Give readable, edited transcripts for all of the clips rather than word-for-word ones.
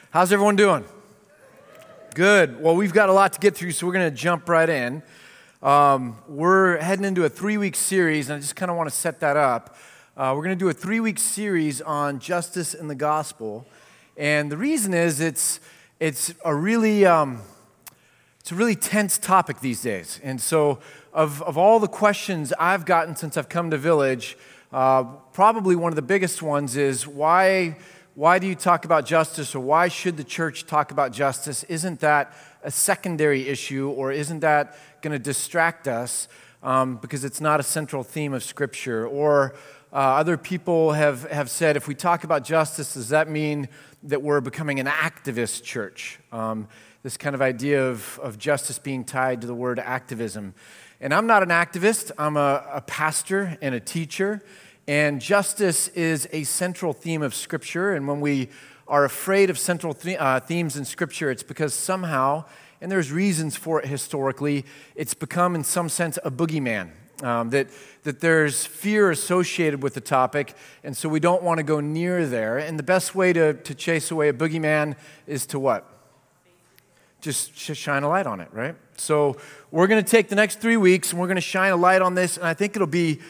How's everyone doing? Good. Well, we've got a lot to get through, so we're going to jump right in. We're heading into a 3-week series, and I just kind of want to set that up. We're going to do a 3-week series on justice in the gospel, and the reason is it's a really tense topic these days. And so, of all the questions I've gotten since I've come to Village, probably one of the biggest ones is why do you talk about justice, or why should the church talk about justice? Isn't that a secondary issue, or isn't that going to distract us because it's not a central theme of Scripture? Or other people have said, if we talk about justice, does that mean that we're becoming an activist church? This kind of idea of justice being tied to the word activism. And I'm not an activist. I'm a pastor and a teacher. And justice is a central theme of Scripture, and when we are afraid of central themes in Scripture, it's because somehow, and there's reasons for it historically, it's become in some sense a boogeyman, that there's fear associated with the topic, and so we don't want to go near there. And the best way to chase away a boogeyman is to what? Just shine a light on it, right? So we're going to take the next 3 weeks, and we're going to shine a light on this, and I think it'll be...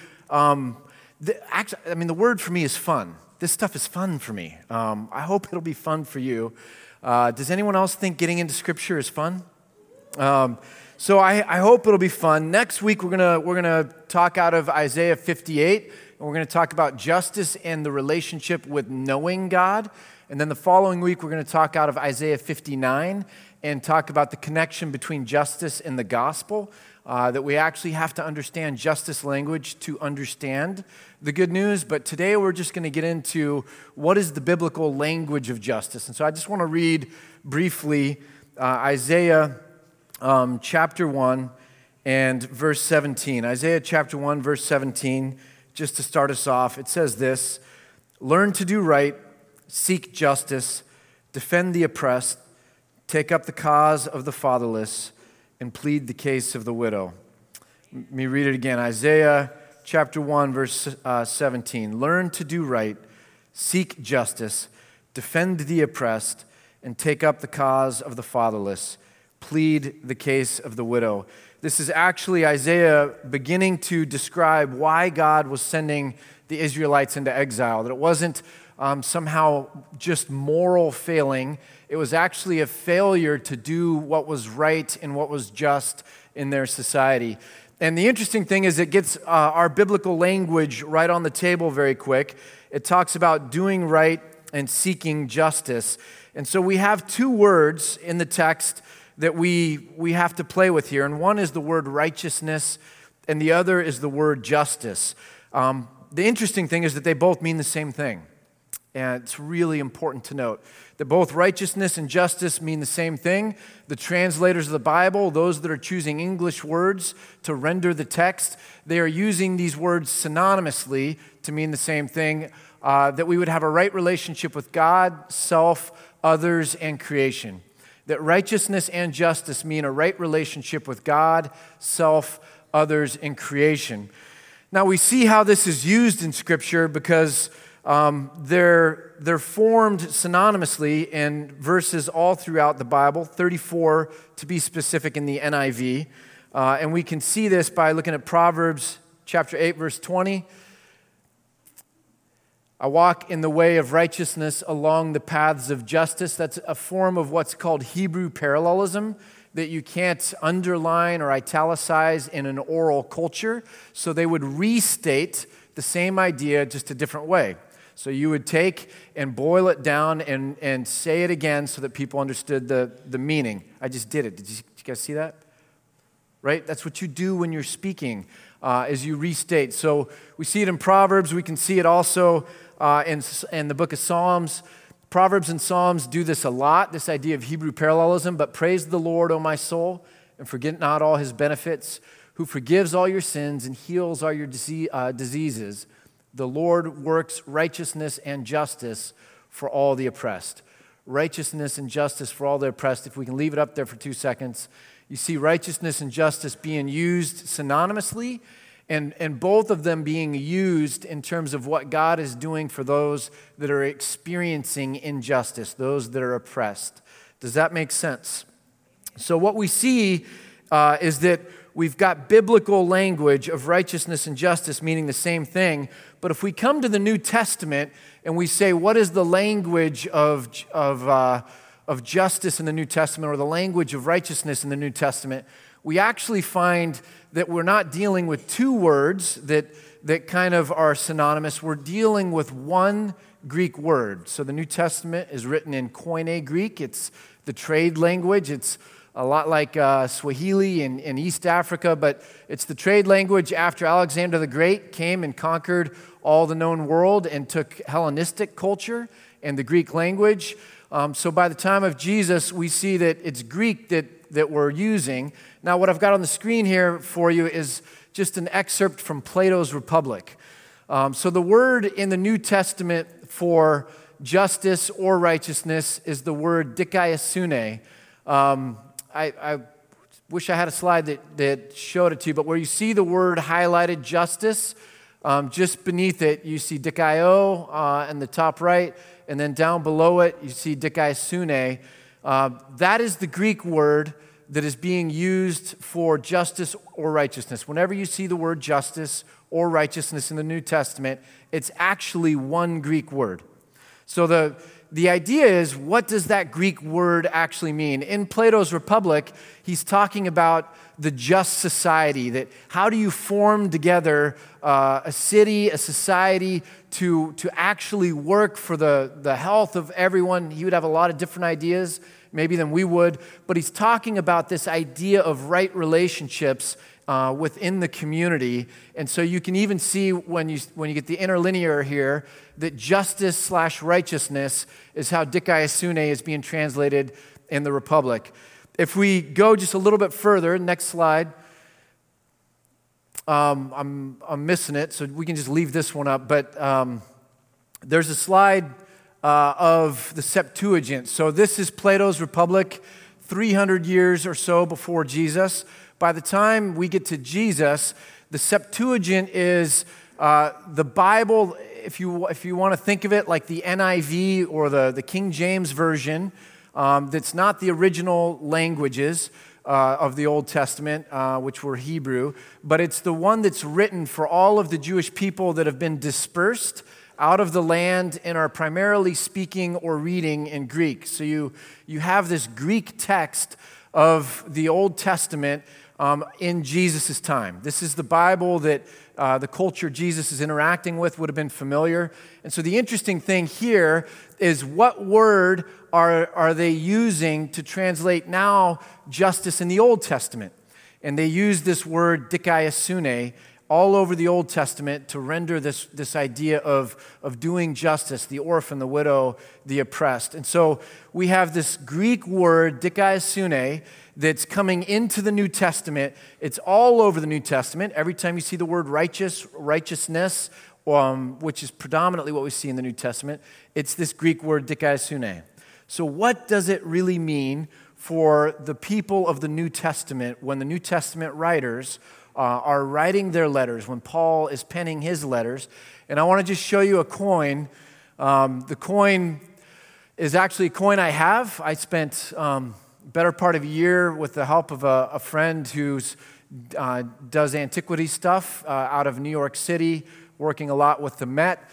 the word for me is fun. This stuff is fun for me. I hope it'll be fun for you. Does anyone else think getting into Scripture is fun? So I hope it'll be fun. Next week we're gonna talk out of Isaiah 58, and we're gonna talk about justice and the relationship with knowing God. And then the following week we're gonna talk out of Isaiah 59 and talk about the connection between justice and the gospel. That we actually have to understand justice language to understand the good news. But today we're just going to get into what is the biblical language of justice. And so I just want to read briefly Isaiah chapter 1 and verse 17. Isaiah chapter 1, verse 17, just to start us off. It says this: "Learn to do right, seek justice, defend the oppressed, take up the cause of the fatherless, and plead the case of the widow." Let me read it again. Isaiah chapter 1, verse 17. "Learn to do right, seek justice, defend the oppressed, and take up the cause of the fatherless. Plead the case of the widow." This is actually Isaiah beginning to describe why God was sending the Israelites into exile. That it wasn't somehow just moral failing. It was actually a failure to do what was right and what was just in their society. And the interesting thing is it gets our biblical language right on the table very quick. It talks about doing right and seeking justice. And so we have two words in the text that we have to play with here. And one is the word righteousness, and the other is the word justice. The interesting thing is that they both mean the same thing. And it's really important to note that both righteousness and justice mean the same thing. The translators of the Bible, those that are choosing English words to render the text, they are using these words synonymously to mean the same thing, that we would have a right relationship with God, self, others, and creation. That righteousness and justice mean a right relationship with God, self, others, and creation. Now we see how this is used in Scripture because they're formed synonymously in verses all throughout the Bible, 34 to be specific in the NIV. And we can see this by looking at Proverbs chapter 8, verse 20. "I walk in the way of righteousness along the paths of justice." That's a form of what's called Hebrew parallelism that you can't underline or italicize in an oral culture. So they would restate the same idea just a different way. So you would take and boil it down and say it again so that people understood the meaning. I just did it. Did you guys see that? Right? That's what you do when you're speaking, is you restate. So we see it in Proverbs. We can see it also in the book of Psalms. Proverbs and Psalms do this a lot, this idea of Hebrew parallelism. "But praise the Lord, O my soul, and forget not all his benefits, who forgives all your sins and heals all your diseases. The Lord works righteousness and justice for all the oppressed." Righteousness and justice for all the oppressed. If we can leave it up there for 2 seconds. You see righteousness and justice being used synonymously, and both of them being used in terms of what God is doing for those that are experiencing injustice, those that are oppressed. Does that make sense? So what we see is that we've got biblical language of righteousness and justice meaning the same thing, but if we come to the New Testament and we say, what is the language of justice in the New Testament or the language of righteousness in the New Testament, we actually find that we're not dealing with two words that kind of are synonymous. We're dealing with one Greek word. So the New Testament is written in Koine Greek. It's the trade language. It's a lot like Swahili in East Africa, but it's the trade language after Alexander the Great came and conquered all the known world and took Hellenistic culture and the Greek language. So by the time of Jesus, we see that it's Greek that we're using. Now, what I've got on the screen here for you is just an excerpt from Plato's Republic. So the word in the New Testament for justice or righteousness is the word dikaiosune. I wish I had a slide that showed it to you, but where you see the word highlighted, justice, just beneath it, you see dikaio in the top right, and then down below it, you see dikaiosune. That is the Greek word that is being used for justice or righteousness. Whenever you see the word justice or righteousness in the New Testament, it's actually one Greek word. So the idea is, what does that Greek word actually mean? In Plato's Republic, he's talking about the just society, that how do you form together a city, a society to actually work for the health of everyone. He would have a lot of different ideas, maybe than we would, but he's talking about this idea of right relationships within the community. And so you can even see when you get the interlinear here that justice/righteousness is how dikaiosune is being translated in the Republic. If we go just a little bit further, next slide. I'm missing it, so we can just leave this one up. But there's a slide of the Septuagint. So this is Plato's Republic, 300 years or so before Jesus. By the time we get to Jesus, the Septuagint is the Bible, if you want to think of it like the NIV or the King James Version, that's not the original languages of the Old Testament, which were Hebrew, but it's the one that's written for all of the Jewish people that have been dispersed out of the land and are primarily speaking or reading in Greek. So you have this Greek text of the Old Testament in Jesus' time. This is the Bible that the culture Jesus is interacting with would have been familiar. And so the interesting thing here is, what word are they using to translate now justice in the Old Testament? And they use this word dikaiosune all over the Old Testament to render this idea of doing justice, the orphan, the widow, the oppressed. And so we have this Greek word, dikaiosune, that's coming into the New Testament. It's all over the New Testament. Every time you see the word righteousness, which is predominantly what we see in the New Testament, it's this Greek word, dikaiosune. So what does it really mean for the people of the New Testament when the New Testament writers are writing their letters, when Paul is penning his letters? And I want to just show you a coin. The coin is actually a coin I have. I spent better part of a year with the help of a friend who does antiquity stuff out of New York City, working a lot with the Met,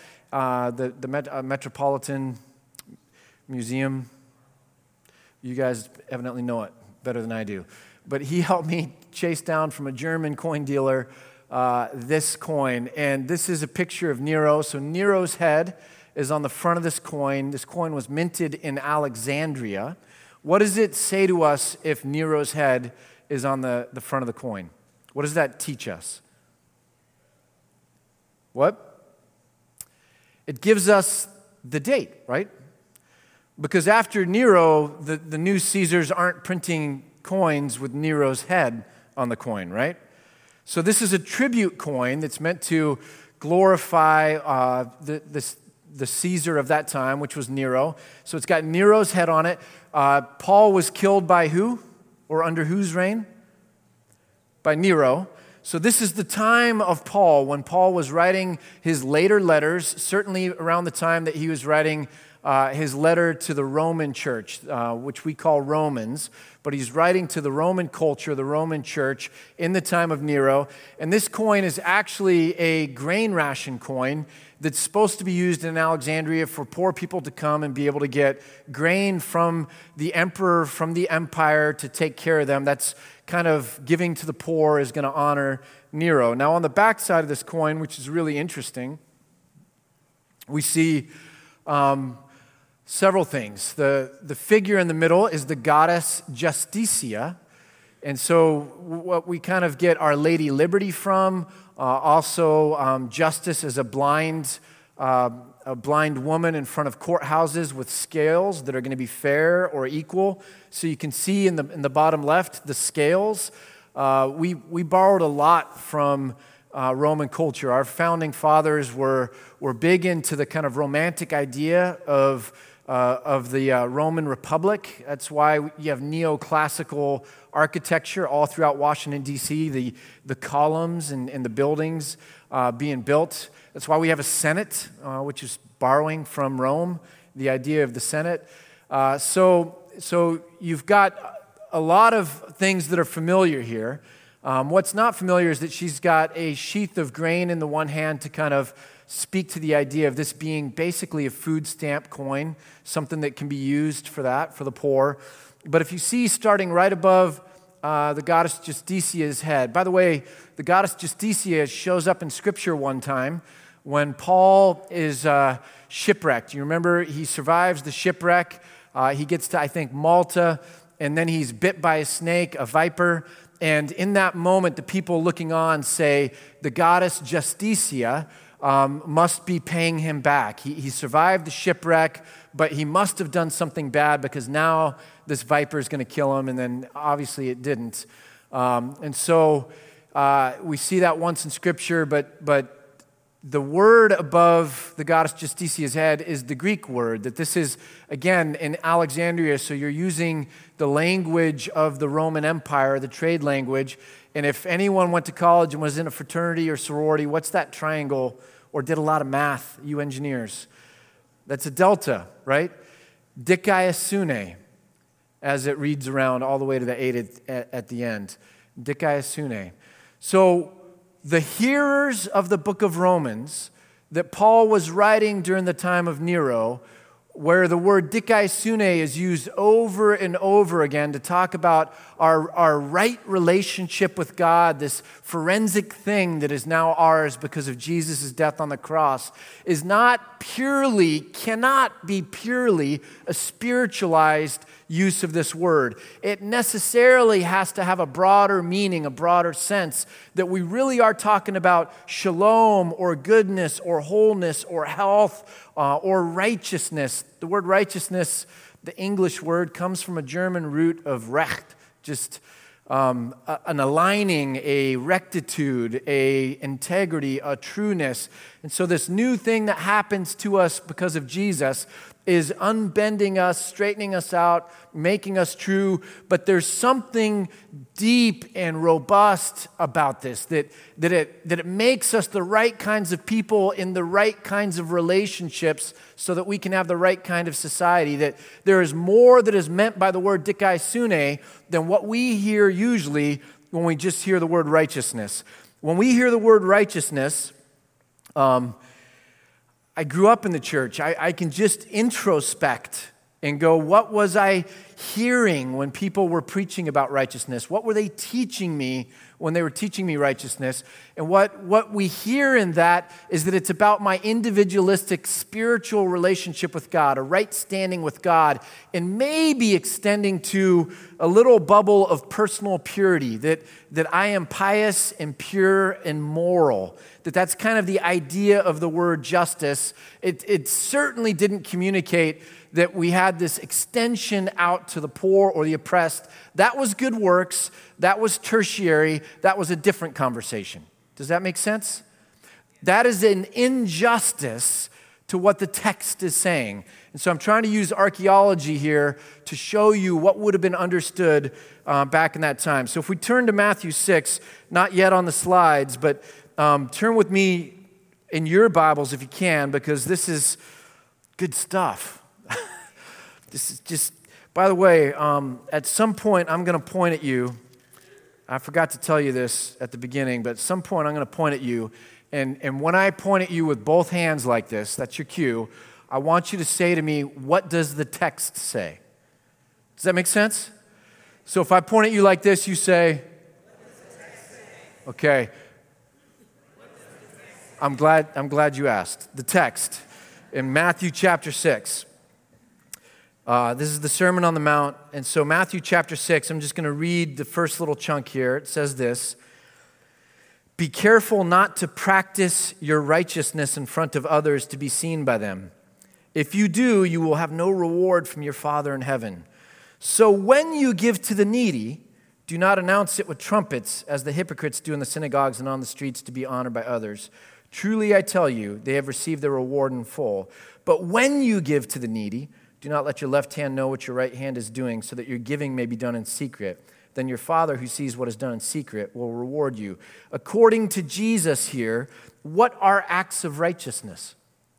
the Metropolitan Museum. You guys evidently know it better than I do. But he helped me chase down from a German coin dealer this coin. And this is a picture of Nero. So Nero's head is on the front of this coin. This coin was minted in Alexandria. What does it say to us if Nero's head is on the front of the coin? What does that teach us? What? It gives us the date, right? Because after Nero, the new Caesars aren't printing coins with Nero's head on the coin, right? So this is a tribute coin that's meant to glorify the Caesar of that time, which was Nero. So it's got Nero's head on it. Paul was killed by who? Or under whose reign? By Nero. So this is the time of Paul, when Paul was writing his later letters, certainly around the time that he was writing his letter to the Roman church, which we call Romans, but he's writing to the Roman culture, the Roman church, in the time of Nero. And this coin is actually a grain ration coin that's supposed to be used in Alexandria for poor people to come and be able to get grain from the emperor, from the empire, to take care of them. That's kind of giving to the poor is going to honor Nero. Now, on the back side of this coin, which is really interesting, we see several things. The figure in the middle is the goddess Justitia. And so what we kind of get Our Lady Liberty from, also justice as a blind woman in front of courthouses with scales that are going to be fair or equal. So you can see in the bottom left the scales. We borrowed a lot from Roman culture. Our founding fathers were big into the kind of romantic idea of the Roman Republic. That's why you have neoclassical architecture all throughout Washington, D.C., the columns and the buildings being built. That's why we have a Senate, which is borrowing from Rome, the idea of the Senate. So you've got a lot of things that are familiar here. What's not familiar is that she's got a sheath of grain in the one hand to kind of speak to the idea of this being basically a food stamp coin, something that can be used for that, for the poor. But if you see starting right above the goddess Justitia's head, by the way, the goddess Justitia shows up in Scripture one time when Paul is shipwrecked. You remember he survives the shipwreck. He gets to, I think, Malta, and then he's bit by a snake, a viper. And in that moment, the people looking on say, the goddess Justitia must be paying him back. He survived the shipwreck, but he must have done something bad because now this viper is going to kill him, and then obviously it didn't. And so we see that once in Scripture, but the word above the goddess Justitia's head is the Greek word, that this is, again, in Alexandria, so you're using the language of the Roman Empire, the trade language. And if anyone went to college and was in a fraternity or sorority, what's that triangle, or did a lot of math, you engineers? That's a delta, right? Dikaiosune, as it reads around all the way to the 8 at the end. Dikaiosune. So the hearers of the book of Romans that Paul was writing during the time of Nero, where the word dikaiosune is used over and over again to talk about our right relationship with God, this forensic thing that is now ours because of Jesus' death on the cross, is not purely, cannot be purely a spiritualized use of this word. It necessarily has to have a broader meaning, a broader sense, that we really are talking about shalom or goodness or wholeness or health or righteousness. The word righteousness, the English word, comes from a German root of recht, just an aligning, a rectitude, a integrity, a trueness. And so this new thing that happens to us because of Jesus is unbending us, straightening us out, making us true. But there's something deep and robust about this, that it makes us the right kinds of people in the right kinds of relationships so that we can have the right kind of society, that there is more that is meant by the word dikaiosune than what we hear usually when we just hear the word righteousness. When we hear the word righteousness, I grew up in the church. I can just introspect and go, what was I hearing when people were preaching about righteousness? What were they teaching me when they were teaching me righteousness? And what we hear in that is that it's about my individualistic spiritual relationship with God, a right standing with God, and maybe extending to a little bubble of personal purity, that I am pious and pure and moral. That's kind of the idea of the word justice. It certainly didn't communicate that we had this extension out to the poor or the oppressed. That was good works. That was tertiary. That was a different conversation. Does that make sense? That is an injustice to what the text is saying. And so I'm trying to use archaeology here to show you what would have been understood back in that time. So if we turn to Matthew 6, not yet on the slides, but turn with me in your Bibles if you can, because this is good stuff. This is just, by the way, at some point I'm going to point at you. I forgot to tell you this at the beginning, but at some point I'm going to point at you. And when I point at you with both hands like this, that's your cue, I want you to say to me, what does the text say? Does that make sense? So if I point at you like this, you say, okay. I'm glad you asked. The text in Matthew chapter 6. This is the Sermon on the Mount. And so Matthew chapter 6, I'm just going to read the first little chunk here. It says this: "Be careful not to practice your righteousness in front of others to be seen by them. If you do, you will have no reward from your Father in heaven. So when you give to the needy, do not announce it with trumpets, as the hypocrites do in the synagogues and on the streets to be honored by others. Truly I tell you, they have received their reward in full. But when you give to the needy, do not let your left hand know what your right hand is doing, so that your giving may be done in secret. Then your Father who sees what is done in secret will reward you." According to Jesus here, what are acts of righteousness?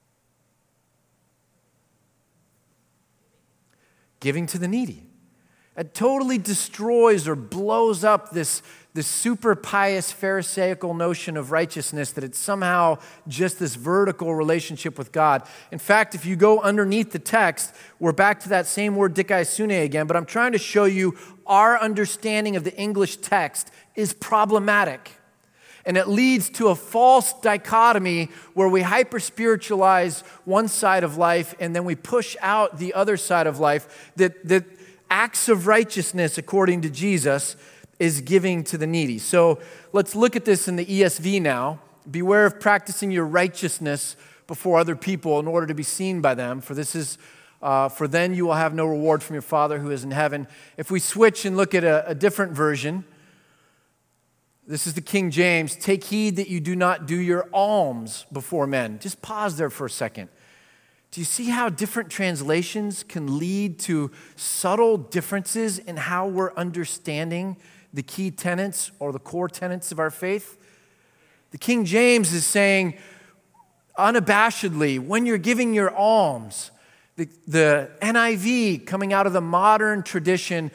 Giving to the needy. It totally destroys or blows up this super pious Pharisaical notion of righteousness, that it's somehow just this vertical relationship with God. In fact, if you go underneath the text, we're back to that same word dikaiosune again, but I'm trying to show you our understanding of the English text is problematic. And it leads to a false dichotomy where we hyper-spiritualize one side of life and then we push out the other side of life, that acts of righteousness, according to Jesus, is giving to the needy. So let's look at this in the ESV now. "Beware of practicing your righteousness before other people in order to be seen by them, for then you will have no reward from your Father who is in heaven." If we switch and look at a different version, this is the King James. "Take heed that you do not do your alms before men." Just pause there for a second. Do you see how different translations can lead to subtle differences in how we're understanding the key tenets or the core tenets of our faith? The King James is saying unabashedly, when you're giving your alms, the NIV coming out of the modern tradition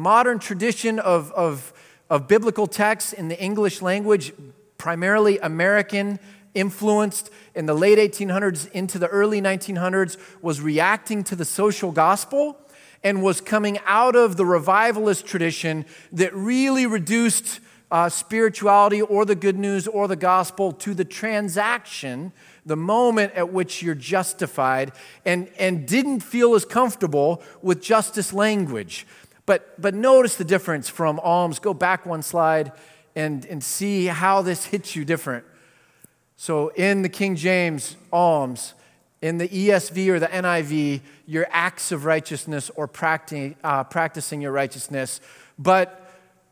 of biblical texts in the English language, primarily American influenced in the late 1800s into the early 1900s, was reacting to the social gospel and was coming out of the revivalist tradition that really reduced spirituality or the good news or the gospel to the transaction, the moment at which you're justified, and didn't feel as comfortable with justice language. But notice the difference from alms. Go back one slide and see how this hits you different. So in the King James, alms. In the ESV or the NIV, your acts of righteousness or practicing your righteousness. But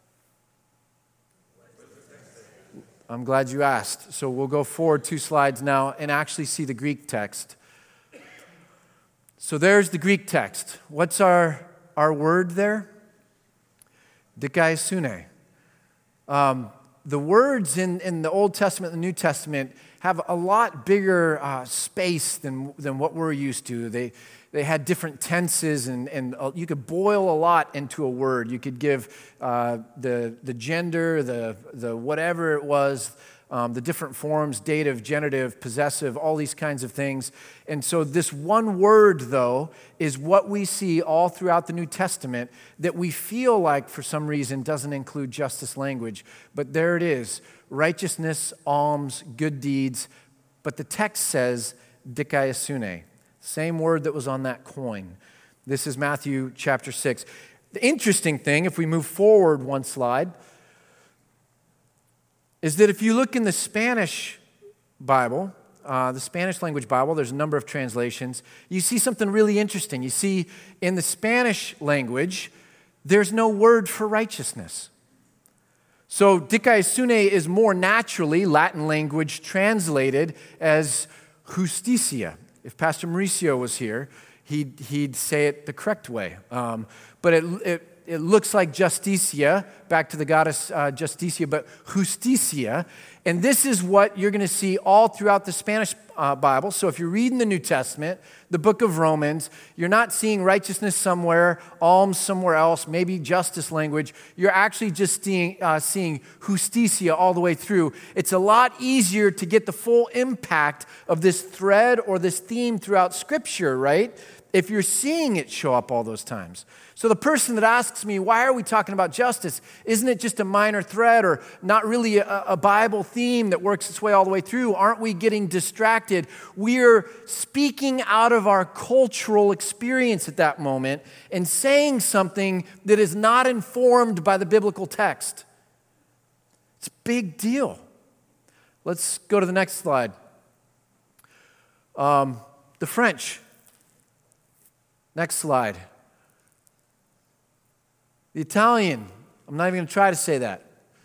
I'm glad you asked. So we'll go forward 2 slides now and actually see the Greek text. So there's the Greek text. What's our word there? Dikaiosune. The words in the Old Testament and the New Testament have a lot bigger space than what we're used to. They had different tenses, and you could boil a lot into a word. You could give the gender, the whatever it was, the different forms, dative, genitive, possessive, all these kinds of things. And so this one word, though, is what we see all throughout the New Testament that we feel like, for some reason, doesn't include justice language. But there it is: righteousness, alms, good deeds. But the text says dikaiosune, same word that was on that coin. This is Matthew chapter 6. The interesting thing, if we move forward one slide, is that if you look in the Spanish Bible, the Spanish language Bible, there's a number of translations, you see something really interesting. You see, in the Spanish language, there's no word for righteousness. So dikaiosune is more naturally Latin language translated as justicia. If Pastor Mauricio was here, he'd say it the correct way. But it looks like Justicia, back to the goddess Justicia, but Justicia. And this is what you're going to see all throughout the Spanish Bible. So if you're reading the New Testament, the book of Romans, you're not seeing righteousness somewhere, alms somewhere else, maybe justice language. You're actually just seeing Justicia all the way through. It's a lot easier to get the full impact of this thread or this theme throughout Scripture, right? If you're seeing it show up all those times. So the person that asks me, why are we talking about justice? Isn't it just a minor thread or not really a Bible theme that works its way all the way through? Aren't we getting distracted? We're speaking out of our cultural experience at that moment and saying something that is not informed by the biblical text. It's a big deal. Let's go to the next slide. The French. Next slide. The Italian. I'm not even going to try to say that.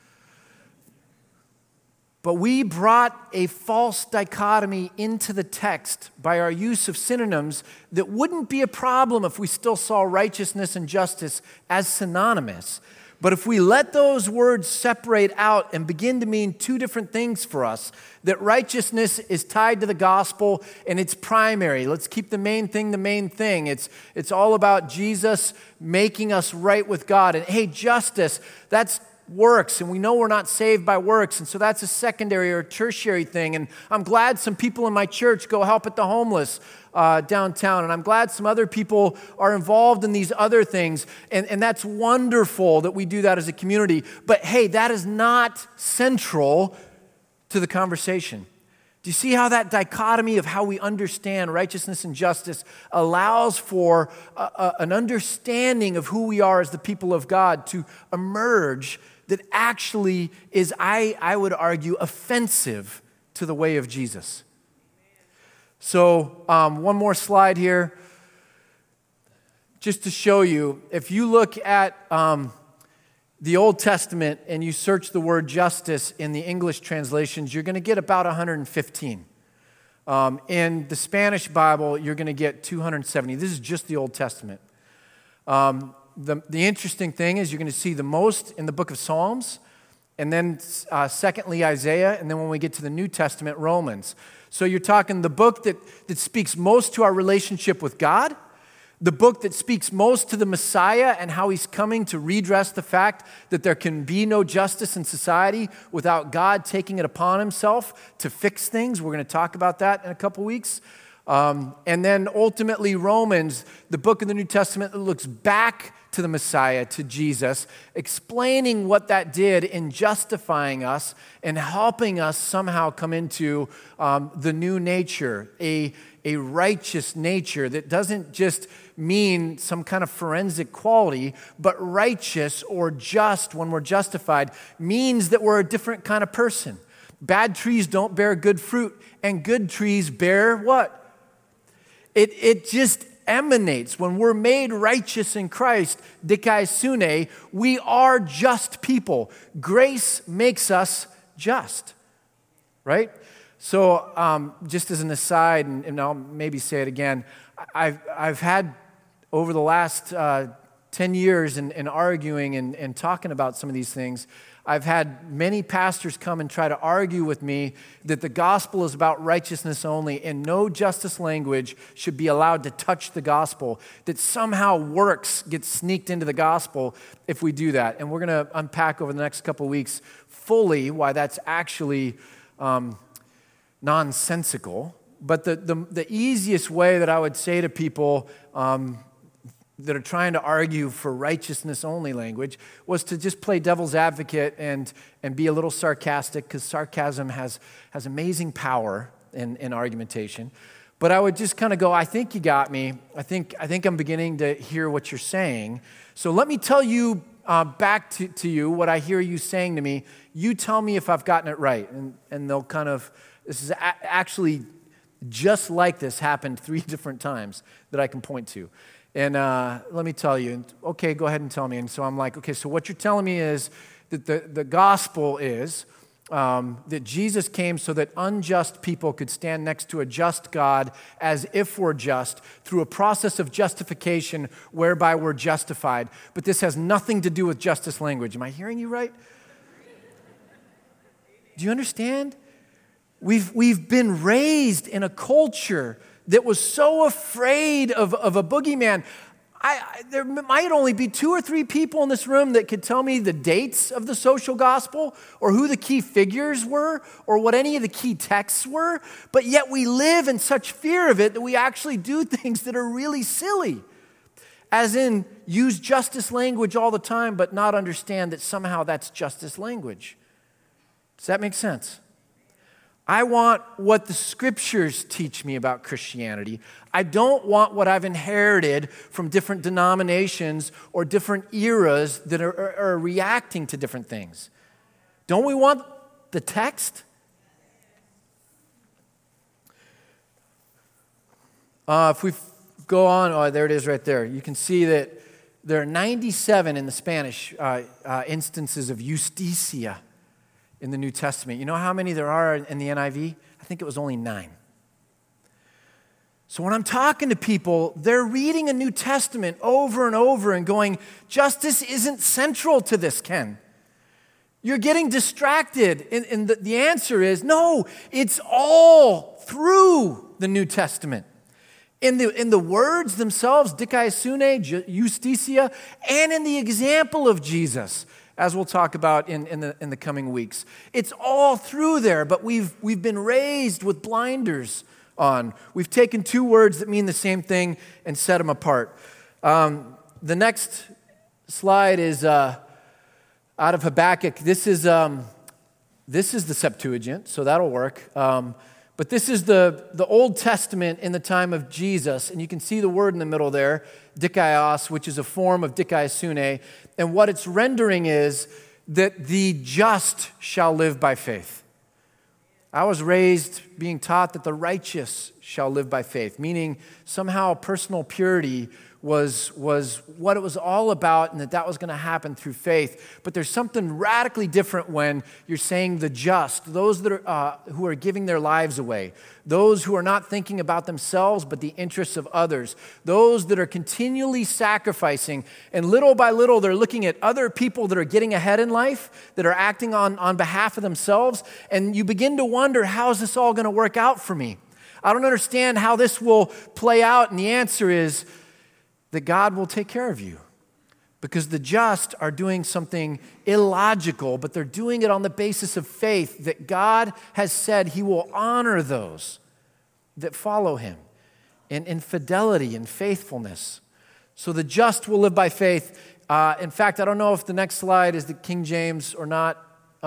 But we brought a false dichotomy into the text by our use of synonyms that wouldn't be a problem if we still saw righteousness and justice as synonymous. But if we let those words separate out and begin to mean two different things for us, that righteousness is tied to the gospel and it's primary. Let's keep the main thing the main thing. It's all about Jesus making us right with God. And hey, justice, that's works, and we know we're not saved by works, and so that's a secondary or tertiary thing. And I'm glad some people in my church go help at the homeless downtown, and I'm glad some other people are involved in these other things, and that's wonderful that we do that as a community. But hey, that is not central to the conversation. Do you see how that dichotomy of how we understand righteousness and justice allows for an understanding of who we are as the people of God to emerge that actually is, I would argue, offensive to the way of Jesus? So one more slide here, just to show you. If you look at the Old Testament and you search the word justice in the English translations, you're going to get about 115. In the Spanish Bible, you're going to get 270. This is just the Old Testament. The interesting thing is you're going to see the most in the book of Psalms, and then secondly, Isaiah, and then when we get to the New Testament, Romans. So you're talking the book that speaks most to our relationship with God, the book that speaks most to the Messiah and how he's coming to redress the fact that there can be no justice in society without God taking it upon himself to fix things. We're going to talk about that in a couple weeks. And then ultimately Romans, the book of the New Testament that looks back to the Messiah, to Jesus, explaining what that did in justifying us and helping us somehow come into the new nature, a righteous nature that doesn't just mean some kind of forensic quality, but righteous or just when we're justified means that we're a different kind of person. Bad trees don't bear good fruit, and good trees bear what? It just emanates. When we're made righteous in Christ, dikaisune, we are just people. Grace makes us just, right? So just as an aside, and I'll maybe say it again, I've had over the last 10 years in arguing and talking about some of these things, I've had many pastors come and try to argue with me that the gospel is about righteousness only and no justice language should be allowed to touch the gospel, that somehow works get sneaked into the gospel if we do that. And we're going to unpack over the next couple of weeks fully why that's actually nonsensical. But the easiest way that I would say to people that are trying to argue for righteousness only language was to just play devil's advocate and be a little sarcastic, because sarcasm has amazing power in argumentation. But I would just kind of go, I think you got me. I think I'm beginning to hear what you're saying. So let me tell you back to you what I hear you saying to me. You tell me if I've gotten it right. And they'll kind of, this is actually just like this happened 3 different times that I can point to. And let me tell you, okay, go ahead and tell me. And so I'm like, okay, so what you're telling me is that the gospel is that Jesus came so that unjust people could stand next to a just God as if we're just through a process of justification whereby we're justified. But this has nothing to do with justice language. Am I hearing you right? Do you understand? We've been raised in a culture that was so afraid of a boogeyman. There might only be 2 or 3 people in this room that could tell me the dates of the social gospel or who the key figures were or what any of the key texts were, but yet we live in such fear of it that we actually do things that are really silly, as in use justice language all the time but not understand that somehow that's justice language. Does that make sense? I want what the scriptures teach me about Christianity. I don't want what I've inherited from different denominations or different eras that are reacting to different things. Don't we want the text? If we go on, there it is right there. You can see that there are 97 in the Spanish instances of justicia in the New Testament. You know how many there are in the NIV? I think it was only 9. So when I'm talking to people, they're reading a New Testament over and over and going, justice isn't central to this, Ken. You're getting distracted. And the answer is, no, it's all through the New Testament. In the words themselves, dikaiosune, justitia, and in the example of Jesus, as we'll talk about in the coming weeks. It's all through there, but we've been raised with blinders on. We've taken 2 words that mean the same thing and set them apart. The next slide is out of Habakkuk. This is the Septuagint, so that'll work. But this is the Old Testament in the time of Jesus, and you can see the word in the middle there, dikaios, which is a form of dikaiosune, and what it's rendering is that the just shall live by faith. I was raised being taught that the righteous shall live by faith, meaning somehow personal purity was what it was all about, and that was going to happen through faith. But there's something radically different when you're saying the just, those that are who are giving their lives away, those who are not thinking about themselves but the interests of others, those that are continually sacrificing, and little by little they're looking at other people that are getting ahead in life, that are acting on behalf of themselves, and you begin to wonder, how is this all going to work out for me? I don't understand how this will play out, and the answer is that God will take care of you. Because the just are doing something illogical, but they're doing it on the basis of faith that God has said he will honor those that follow him in fidelity and faithfulness. So the just will live by faith. In fact, I don't know if the next slide is the King James or not.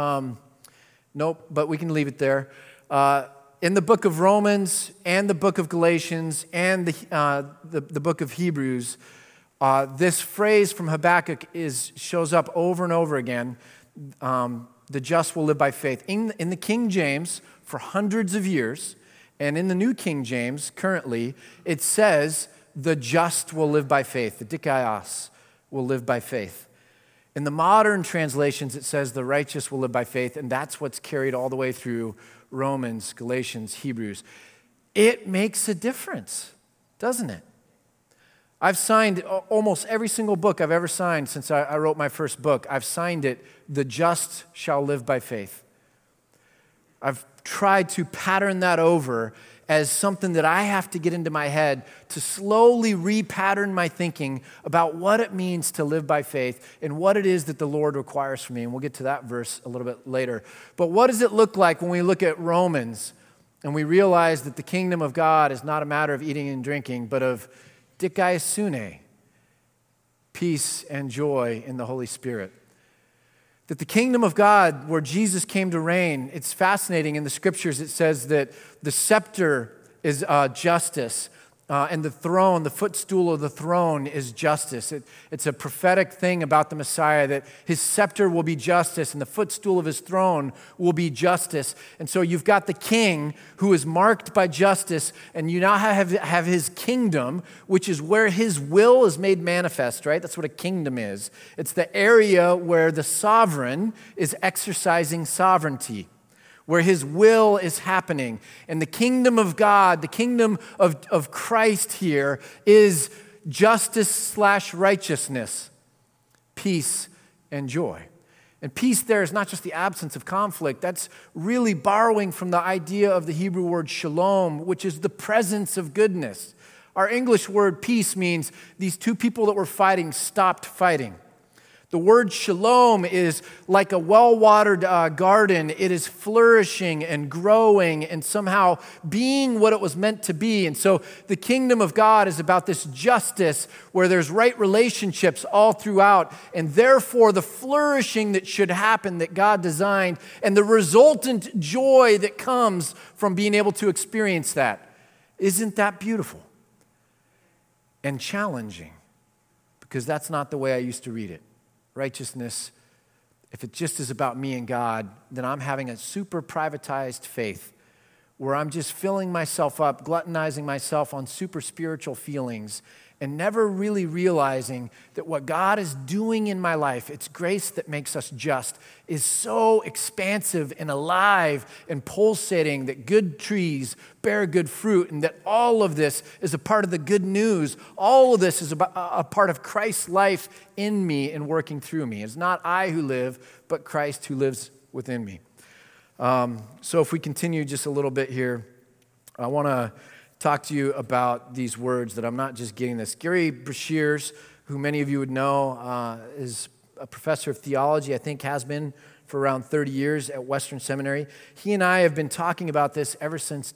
Nope, but we can leave it there. In the book of Romans and the book of Galatians and the book of Hebrews, this phrase from Habakkuk shows up over and over again. The just will live by faith. In the King James, for hundreds of years, and in the New King James, currently, it says, the just will live by faith. The dikaios will live by faith. In the modern translations, it says the righteous will live by faith, and that's what's carried all the way through Romans, Galatians, Hebrews. It makes a difference, doesn't it? I've signed almost every single book I've ever signed since I wrote my first book. I've signed it, the just shall live by faith. I've tried to pattern that over as something that I have to get into my head to slowly repattern my thinking about what it means to live by faith and what it is that the Lord requires from me. And we'll get to that verse a little bit later. But what does it look like when we look at Romans and we realize that the kingdom of God is not a matter of eating and drinking, but of dikaiosune, peace and joy in the Holy Spirit? That the kingdom of God, where Jesus came to reign, it's fascinating. In the scriptures, it says that the scepter is justice, and the throne, the footstool of the throne is justice. It's a prophetic thing about the Messiah that his scepter will be justice and the footstool of his throne will be justice. And so you've got the king who is marked by justice, and you now have his kingdom, which is where his will is made manifest, right? That's what a kingdom is. It's the area where the sovereign is exercising sovereignty, where his will is happening. And the kingdom of God, the kingdom of Christ here is justice/righteousness, peace and joy. And peace there is not just the absence of conflict. That's really borrowing from the idea of the Hebrew word shalom, which is the presence of goodness. Our English word peace means these two people that were fighting stopped fighting. The word shalom is like a well-watered garden. It is flourishing and growing and somehow being what it was meant to be. And so the kingdom of God is about this justice where there's right relationships all throughout, and therefore the flourishing that should happen that God designed and the resultant joy that comes from being able to experience that. Isn't that beautiful? And challenging, because that's not the way I used to read it. Righteousness, if it just is about me and God, then I'm having a super privatized faith where I'm just filling myself up, gluttonizing myself on super spiritual feelings and never really realizing that what God is doing in my life, it's grace that makes us just, is so expansive and alive and pulsating that good trees bear good fruit, and that all of this is a part of the good news. All of this is a part of Christ's life in me and working through me. It's not I who live, but Christ who lives within me. So if we continue just a little bit here, I want to talk to you about these words that I'm not just getting this. Gary Breshears, who many of you would know, is a professor of theology, I think has been for around 30 years at Western Seminary. He and I have been talking about this ever since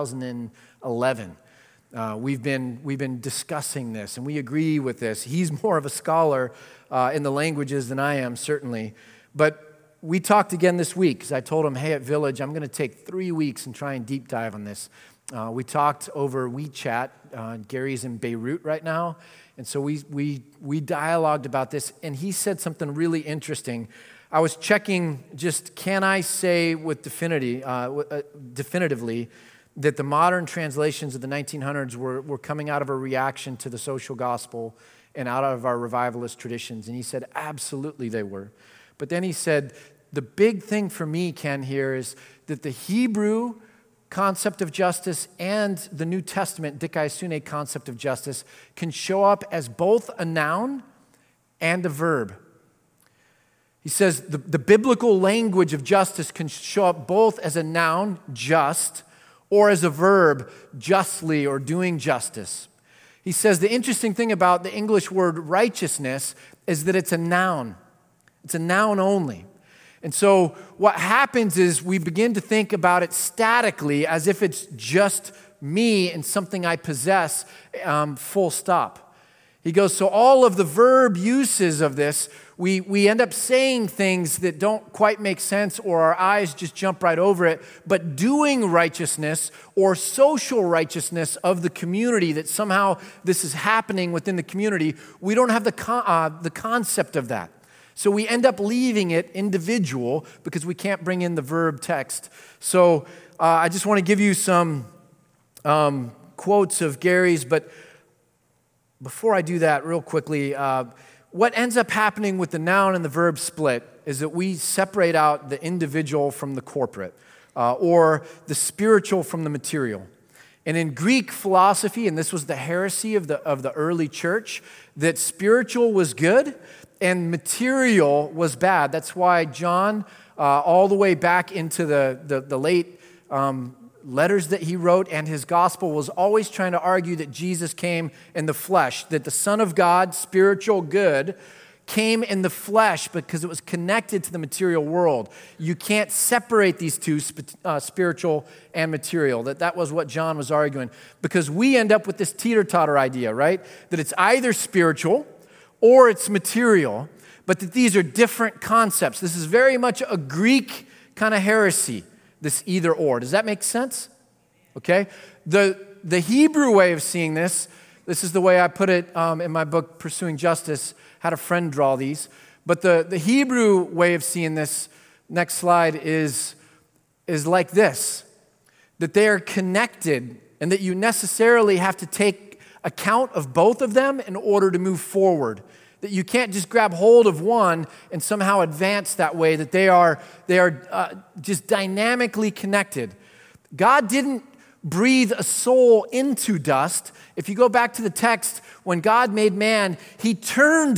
2011. We've been discussing this, and we agree with this. He's more of a scholar in the languages than I am, certainly. But we talked again this week, because I told him, hey, at Village, I'm going to take 3 weeks and try and deep dive on this. We talked over WeChat. Gary's in Beirut right now, and so we dialogued about this, and he said something really interesting. I was checking just, can I say with definitively that the modern translations of the 1900s were coming out of a reaction to the social gospel and out of our revivalist traditions? And he said, absolutely they were. But then he said, the big thing for me, Ken, here is that the Hebrew concept of justice and the New Testament dikaiosune concept of justice can show up as both a noun and a verb. He says the biblical language of justice can show up both as a noun, just, or as a verb, justly or doing justice. He says the interesting thing about the English word righteousness is that it's a noun. It's a noun only. And so what happens is we begin to think about it statically as if it's just me and something I possess, full stop. He goes, so all of the verb uses of this, we end up saying things that don't quite make sense, or our eyes just jump right over it. But doing righteousness or social righteousness of the community, that somehow this is happening within the community, we don't have the concept of that. So we end up leaving it individual because we can't bring in the verb text. So I just want to give you some quotes of Gary's, but before I do that, real quickly, what ends up happening with the noun and the verb split is that we separate out the individual from the corporate, or the spiritual from the material. And in Greek philosophy, and this was the heresy of the early church, that spiritual was good and material was bad. That's why John, all the way back into the late letters that he wrote and his gospel, was always trying to argue that Jesus came in the flesh, that the Son of God, spiritual good, came in the flesh because it was connected to the material world. You can't separate these two, spiritual and material. That was what John was arguing, because we end up with this teeter-totter idea, right? That it's either spiritual or it's material, but that these are different concepts. This is very much a Greek kind of heresy, this either or. Does that make sense? Okay? The the Hebrew way of seeing this is the way I put it in my book, Pursuing Justice. Had a friend draw these. But the Hebrew way of seeing this, next slide, is like this, that they are connected and that you necessarily have to take account of both of them in order to move forward. That you can't just grab hold of one and somehow advance that way, that they are just dynamically connected. God didn't breathe a soul into dust. If you go back to the text, when God made man, he turned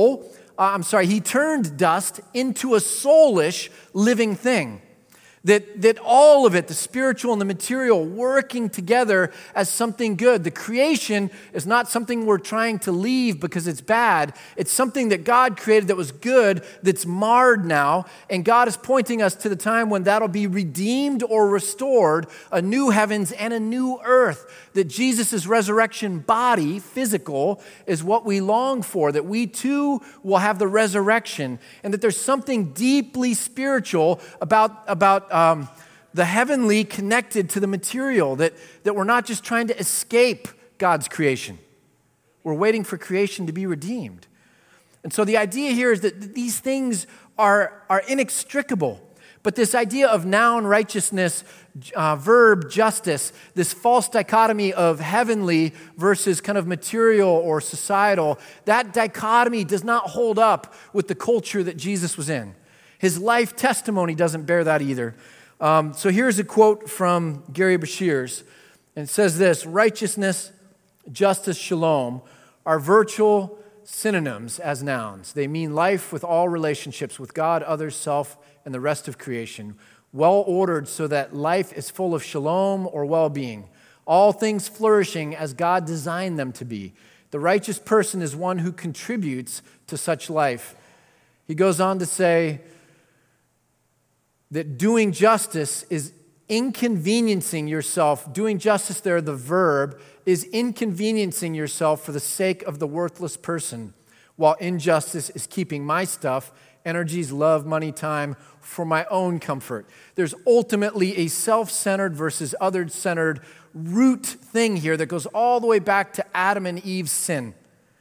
dust into a soulish living thing. That all of it, the spiritual and the material, working together as something good. The creation is not something we're trying to leave because it's bad. It's something that God created that was good, that's marred now. And God is pointing us to the time when that'll be redeemed or restored, a new heavens and a new earth. That Jesus' resurrection body, physical, is what we long for. That we too will have the resurrection. And that there's something deeply spiritual about the heavenly connected to the material, that we're not just trying to escape God's creation. We're waiting for creation to be redeemed. And so the idea here is that these things are inextricable. But this idea of noun righteousness, verb justice, this false dichotomy of heavenly versus kind of material or societal, that dichotomy does not hold up with the culture that Jesus was in. His life testimony doesn't bear that either. So here's a quote from Gary Breshears, and it says this: righteousness, justice, shalom are virtual synonyms as nouns. They mean life with all relationships with God, others, self, and the rest of creation, well ordered so that life is full of shalom or well-being, all things flourishing as God designed them to be. The righteous person is one who contributes to such life. He goes on to say that doing justice is inconveniencing yourself. Doing justice there, the verb, is inconveniencing yourself for the sake of the worthless person, while injustice is keeping my stuff, energies, love, money, time, for my own comfort. There's ultimately a self-centered versus other-centered root thing here that goes all the way back to Adam and Eve's sin.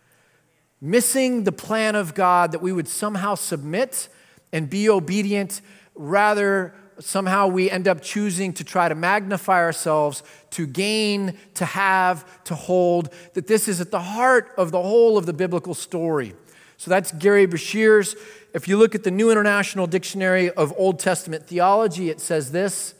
Missing the plan of God that we would somehow submit and be obedient. Rather, somehow we end up choosing to try to magnify ourselves, to gain, to have, to hold. That this is at the heart of the whole of the biblical story. So that's Gary Breshears. If you look at the New International Dictionary of Old Testament Theology, it says this: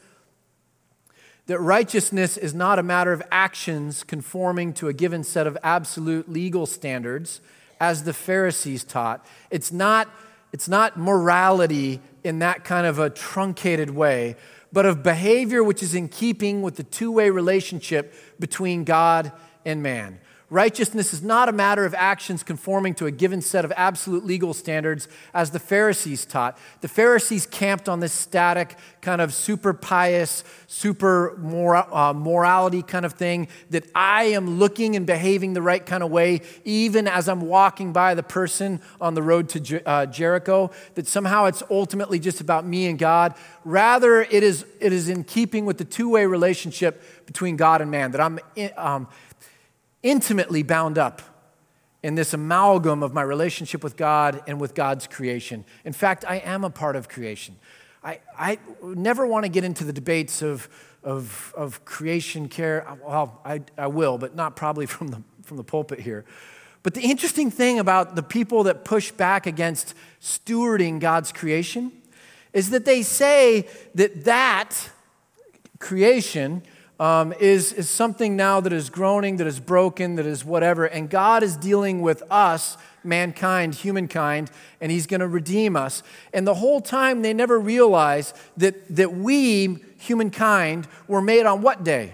that righteousness is not a matter of actions conforming to a given set of absolute legal standards, as the Pharisees taught. It's not morality in that kind of a truncated way, but of behavior which is in keeping with the two-way relationship between God and man. Righteousness is not a matter of actions conforming to a given set of absolute legal standards, as the Pharisees taught. The Pharisees camped on this static, kind of super pious, super morality kind of thing, that I am looking and behaving the right kind of way, even as I'm walking by the person on the road to Jericho, that somehow it's ultimately just about me and God. Rather, it is in keeping with the two-way relationship between God and man, that I'm intimately bound up in this amalgam of my relationship with God and with God's creation. In fact, I am a part of creation. I never want to get into the debates of creation care. Well, I will, but not probably from the pulpit here. But the interesting thing about the people that push back against stewarding God's creation is that they say that creation is something now that is groaning, that is broken, that is whatever, and God is dealing with us, mankind, humankind, and He's going to redeem us. And the whole time they never realize that we, humankind, were made on what day?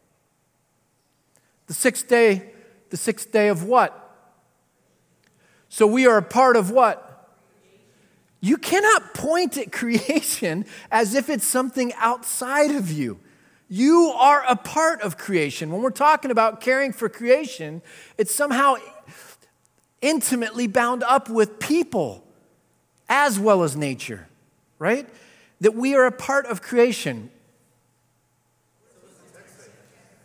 The sixth day of what? So we are a part of what? You cannot point at creation as if it's something outside of you. You are a part of creation. When we're talking about caring for creation, it's somehow intimately bound up with people as well as nature, right? That we are a part of creation.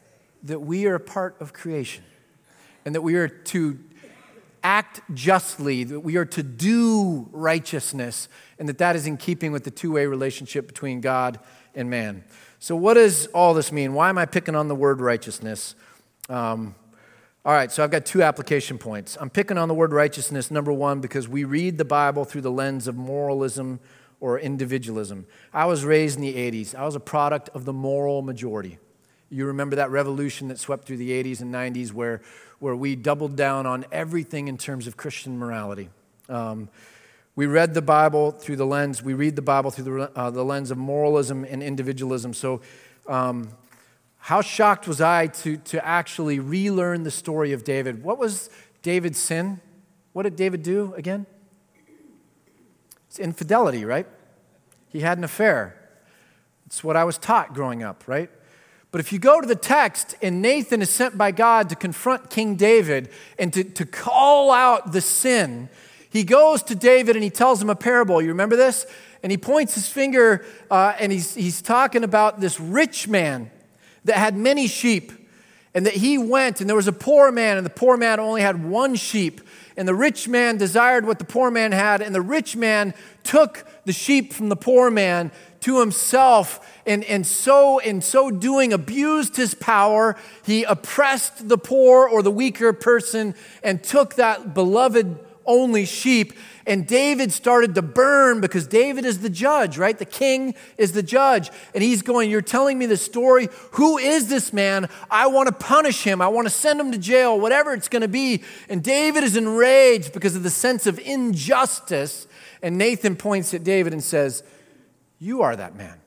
that we are a part of creation and that we are to act justly, that we are to do righteousness, and that is in keeping with the two-way relationship between God and man. So what does all this mean? Why am I picking on the word righteousness? All right, so I've got 2 application points. I'm picking on the word righteousness, number 1, because we read the Bible through the lens of moralism or individualism. I was raised in the 80s. I was a product of the moral majority. You remember that revolution that swept through the 80s and 90s where we doubled down on everything in terms of Christian morality. We read the Bible through the lens. We read the Bible through the lens of moralism and individualism. So how shocked was I to actually relearn the story of David? What was David's sin? What did David do again? It's infidelity, right? He had an affair. It's what I was taught growing up, right? But if you go to the text, and Nathan is sent by God to confront King David and to call out the sin, he goes to David and he tells him a parable. You remember this? And he points his finger and he's talking about this rich man that had many sheep, and that he went, and there was a poor man, and the poor man only had 1 sheep. And the rich man desired what the poor man had, and the rich man took the sheep from the poor man to himself, and so in so doing abused his power. He oppressed the poor or the weaker person and took that beloved only sheep. And David started to burn because David is the judge, right? The king is the judge. And he's going, you're telling me this story? Who is this man? I want to punish him. I want to send him to jail, whatever it's going to be. And David is enraged because of the sense of injustice. And Nathan points at David and says, you are that man.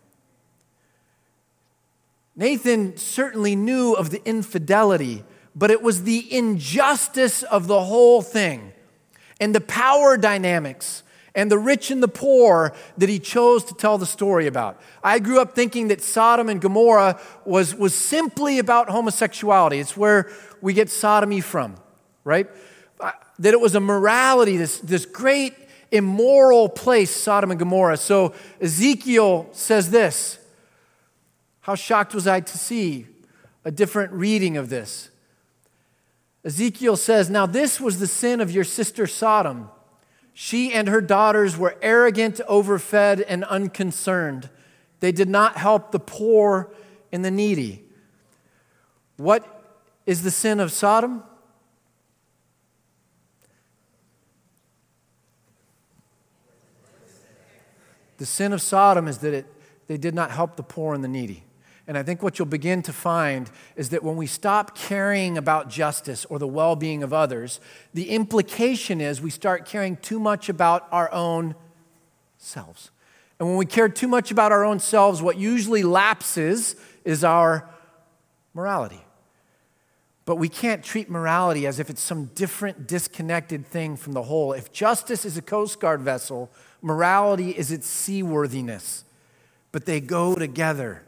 Nathan certainly knew of the infidelity, but it was the injustice of the whole thing and the power dynamics and the rich and the poor that he chose to tell the story about. I grew up thinking that Sodom and Gomorrah was simply about homosexuality. It's where we get sodomy from, right? That it was a morality, this great immoral place, Sodom and Gomorrah. So Ezekiel says this. How shocked was I to see a different reading of this? Ezekiel says, now this was the sin of your sister Sodom. She and her daughters were arrogant, overfed, and unconcerned. They did not help the poor and the needy. What is the sin of Sodom? The sin of Sodom is that they did not help the poor and the needy. And I think what you'll begin to find is that when we stop caring about justice or the well-being of others, the implication is we start caring too much about our own selves. And when we care too much about our own selves, what usually lapses is our morality. But we can't treat morality as if it's some different, disconnected thing from the whole. If justice is a Coast Guard vessel, morality is its seaworthiness. But they go together.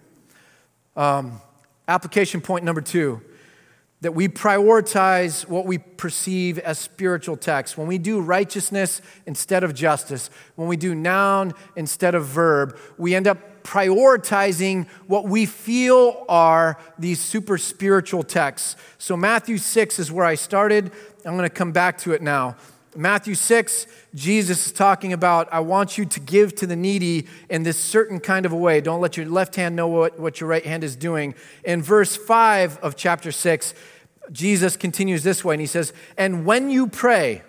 Application point number 2, that we prioritize what we perceive as spiritual texts. When we do righteousness instead of justice, when we do noun instead of verb, we end up prioritizing what we feel are these super spiritual texts. So Matthew 6 is where I started. I'm going to come back to it now. Matthew 6, Jesus is talking about, I want you to give to the needy in this certain kind of a way. Don't let your left hand know what your right hand is doing. In verse 5 of chapter 6, Jesus continues this way, and he says, and when you pray,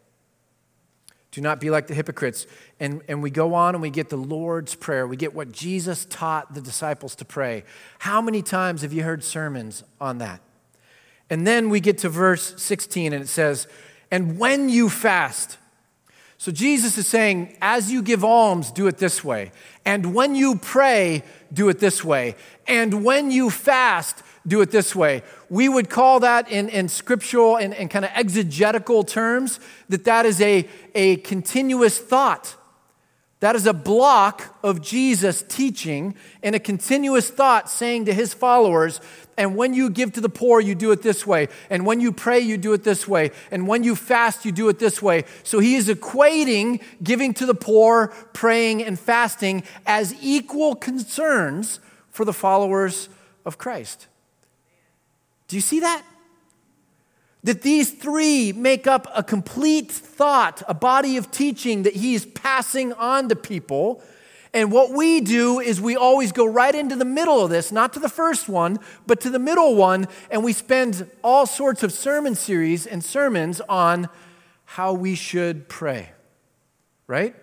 do not be like the hypocrites. And we go on and we get the Lord's Prayer. We get what Jesus taught the disciples to pray. How many times have you heard sermons on that? And then we get to verse 16, and it says, and when you fast. So Jesus is saying, as you give alms, do it this way. And when you pray, do it this way. And when you fast, do it this way. We would call that in scriptural and kind of exegetical terms, that is a continuous thought. That is a block of Jesus teaching and a continuous thought saying to his followers, and when you give to the poor, you do it this way. And when you pray, you do it this way. And when you fast, you do it this way. So he is equating giving to the poor, praying, and fasting as equal concerns for the followers of Christ. Do you see that? That these three make up a complete thought, a body of teaching that he's passing on to people. And what we do is we always go right into the middle of this, not to the first one, but to the middle one, and we spend all sorts of sermon series and sermons on how we should pray, right?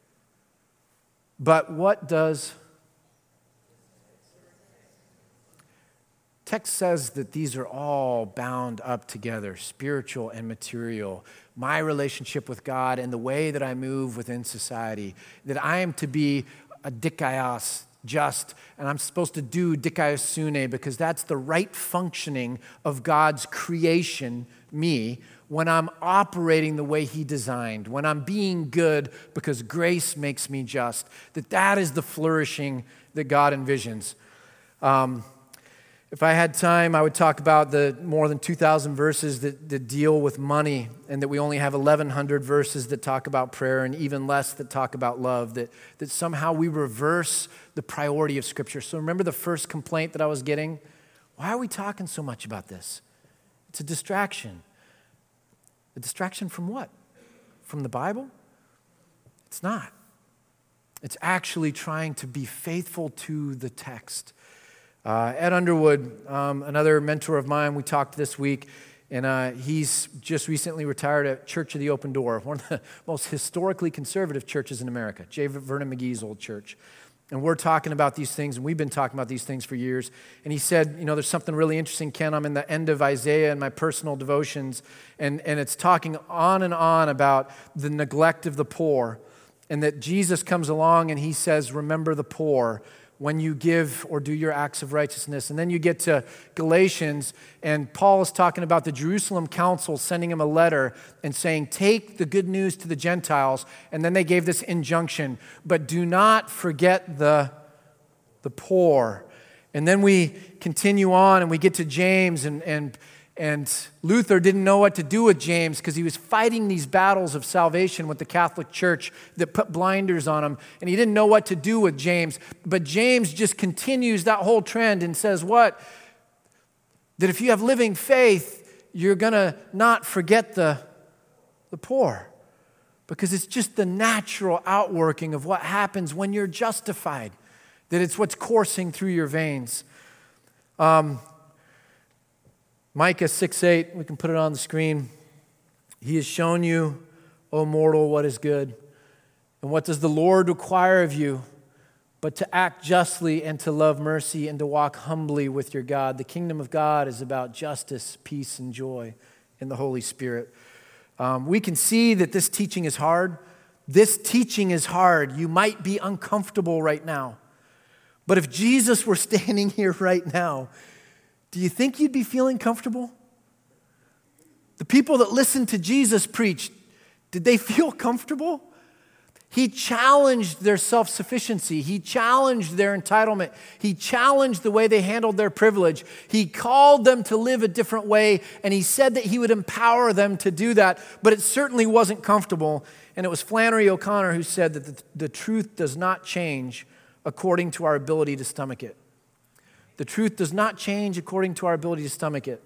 But what does text says that these are all bound up together, spiritual and material. My relationship with God and the way that I move within society, that I am to be a dikaios, just, and I'm supposed to do dikaiosune because that's the right functioning of God's creation, me, when I'm operating the way he designed, when I'm being good because grace makes me just, that is the flourishing that God envisions. If I had time, I would talk about the more than 2,000 verses that deal with money, and that we only have 1,100 verses that talk about prayer and even less that talk about love, that somehow we reverse the priority of Scripture. So remember the first complaint that I was getting? Why are we talking so much about this? It's a distraction. A distraction from what? From the Bible? It's not. It's actually trying to be faithful to the text. Ed Underwood, another mentor of mine, we talked this week, and he's just recently retired at Church of the Open Door, one of the most historically conservative churches in America, J. Vernon McGee's old church. And we're talking about these things, and we've been talking about these things for years. And he said, there's something really interesting, Ken. I'm in the end of Isaiah in my personal devotions, and it's talking on and on about the neglect of the poor, and that Jesus comes along and he says, remember the poor when you give or do your acts of righteousness. And then you get to Galatians, and Paul is talking about the Jerusalem council sending him a letter and saying, take the good news to the Gentiles. And then they gave this injunction, but do not forget the poor. And then we continue on and we get to James, and Luther didn't know what to do with James because he was fighting these battles of salvation with the Catholic Church that put blinders on him, and he didn't know what to do with James. But James just continues that whole trend and says what? That if you have living faith, you're going to not forget the poor, because it's just the natural outworking of what happens when you're justified, that it's what's coursing through your veins. Micah 6:8, we can put it on the screen. He has shown you, O mortal, what is good. And what does the Lord require of you but to act justly and to love mercy and to walk humbly with your God? The kingdom of God is about justice, peace, and joy in the Holy Spirit. We can see that this teaching is hard. This teaching is hard. You might be uncomfortable right now. But if Jesus were standing here right now, do you think you'd be feeling comfortable? The people that listened to Jesus preach, did they feel comfortable? He challenged their self-sufficiency. He challenged their entitlement. He challenged the way they handled their privilege. He called them to live a different way, and he said that he would empower them to do that, but it certainly wasn't comfortable. And it was Flannery O'Connor who said that the truth does not change according to our ability to stomach it. The truth does not change according to our ability to stomach it.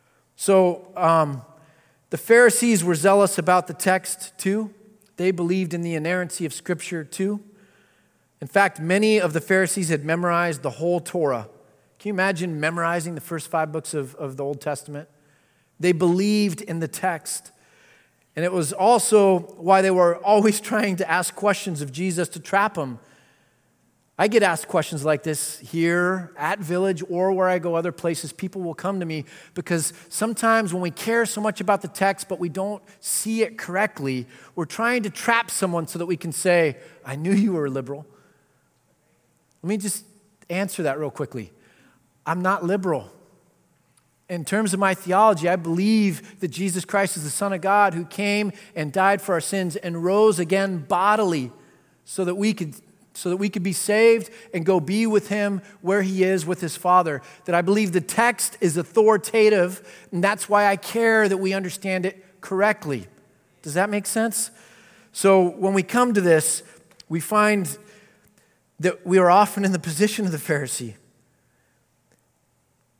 So the Pharisees were zealous about the text too. They believed in the inerrancy of Scripture too. In fact, many of the Pharisees had memorized the whole Torah. Can you imagine memorizing the first 5 books of the Old Testament? They believed in the text. And it was also why they were always trying to ask questions of Jesus to trap him. I get asked questions like this here at Village or where I go other places. People will come to me because sometimes when we care so much about the text but we don't see it correctly, we're trying to trap someone so that we can say, I knew you were a liberal. Let me just answer that real quickly. I'm not liberal. In terms of my theology, I believe that Jesus Christ is the Son of God who came and died for our sins and rose again bodily so that we could be saved and go be with him where he is with his Father. That I believe the text is authoritative, and that's why I care that we understand it correctly. Does that make sense? So when we come to this, we find that we are often in the position of the Pharisee.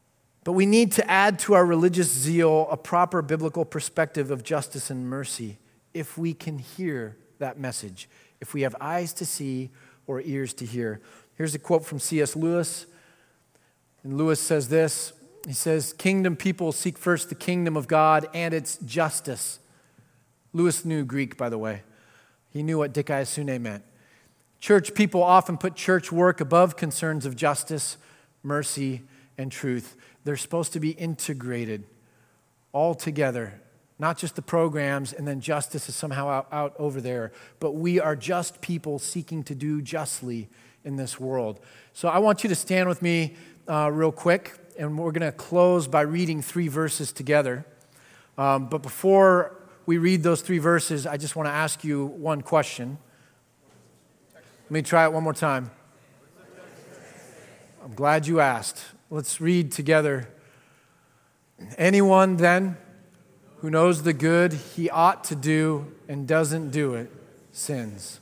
But we need to add to our religious zeal a proper biblical perspective of justice and mercy if we can hear that message, if we have eyes to see or ears to hear. Here's a quote from C.S. Lewis. And Lewis says this. He says, "Kingdom people seek first the kingdom of God and its justice." Lewis knew Greek, by the way. He knew what dikaiosune meant. Church people often put church work above concerns of justice, mercy, and truth. They're supposed to be integrated all together, not just the programs and then justice is somehow out over there, but we are just people seeking to do justly in this world. So I want you to stand with me real quick, and we're going to close by reading 3 verses together. But before we read those 3 verses, I just want to ask you one question. Let me try it one more time. I'm glad you asked. Let's read together. "Anyone then who knows the good he ought to do and doesn't do it sins.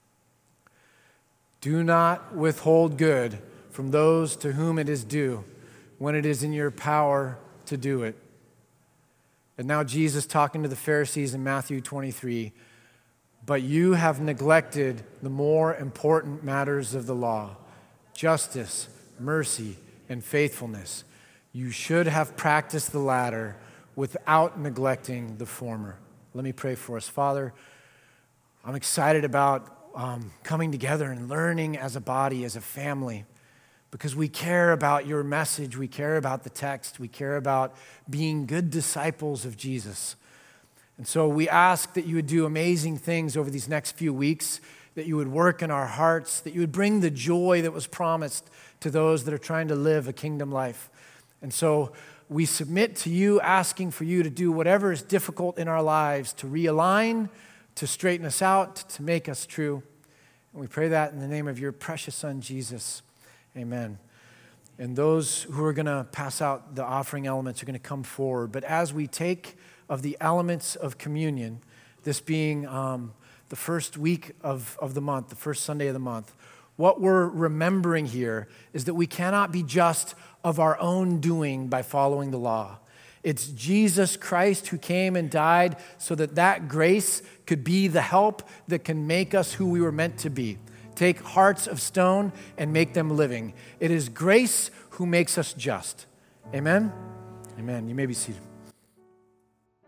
Do not withhold good from those to whom it is due when it is in your power to do it." And now Jesus talking to the Pharisees in Matthew 23, "But you have neglected the more important matters of the law, justice, mercy, and faithfulness. You should have practiced the latter without neglecting the former." Let me pray for us. Father, I'm excited about coming together and learning as a body, as a family, because we care about your message, we care about the text, we care about being good disciples of Jesus. And so we ask that you would do amazing things over these next few weeks, that you would work in our hearts, that you would bring the joy that was promised to those that are trying to live a kingdom life. And so we submit to you, asking for you to do whatever is difficult in our lives, to realign, to straighten us out, to make us true. And we pray that in the name of your precious Son, Jesus. Amen. And those who are going to pass out the offering elements are going to come forward. But as we take of the elements of communion, this being the first week of the month, the first Sunday of the month, what we're remembering here is that we cannot be just of our own doing by following the law. It's Jesus Christ who came and died so that that grace could be the help that can make us who we were meant to be. Take hearts of stone and make them living. It is grace who makes us just. Amen? Amen. You may be seated.